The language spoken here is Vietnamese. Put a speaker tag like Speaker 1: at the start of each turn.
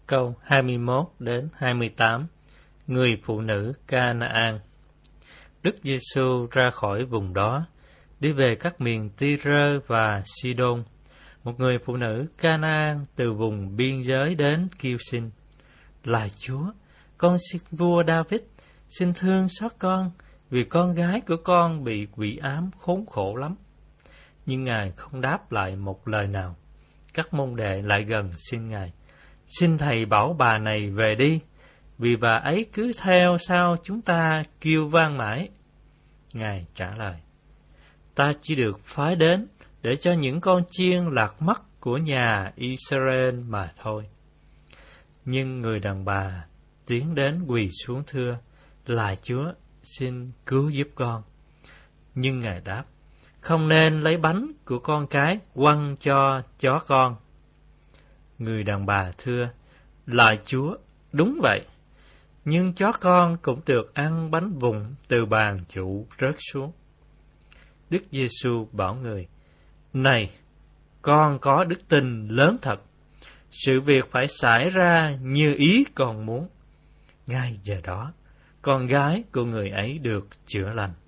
Speaker 1: câu 21 đến 28. Người phụ nữ Ca-na-an. Đức Giê-xu ra khỏi vùng đó, đi về các miền Ti-rơ và Si-đôn. Một người phụ nữ Ca-na-an từ vùng biên giới đến kêu xin: Lạy Chúa, con xin vua David, xin thương xót con, vì con gái của con bị quỷ ám khốn khổ lắm. Nhưng Ngài không đáp lại một lời nào. Các môn đệ lại gần xin Ngài: Xin Thầy bảo bà này về đi, vì bà ấy cứ theo sau chúng ta kêu vang mãi. Ngài trả lời: Ta chỉ được phái đến để cho những con chiên lạc mất của nhà Israel mà thôi. Nhưng người đàn bà tiến đến quỳ xuống thưa: Lạy Chúa, xin cứu giúp con. Nhưng Ngài đáp: Không nên lấy bánh của con cái quăng cho chó con. Người đàn bà thưa: Lạy Chúa, đúng vậy, nhưng chó con cũng được ăn bánh vụn từ bàn chủ rớt xuống. Đức Giê-xu bảo người: Này, con có đức tin lớn thật, sự việc phải xảy ra như ý con muốn. Ngay giờ đó, con gái của người ấy được chữa lành.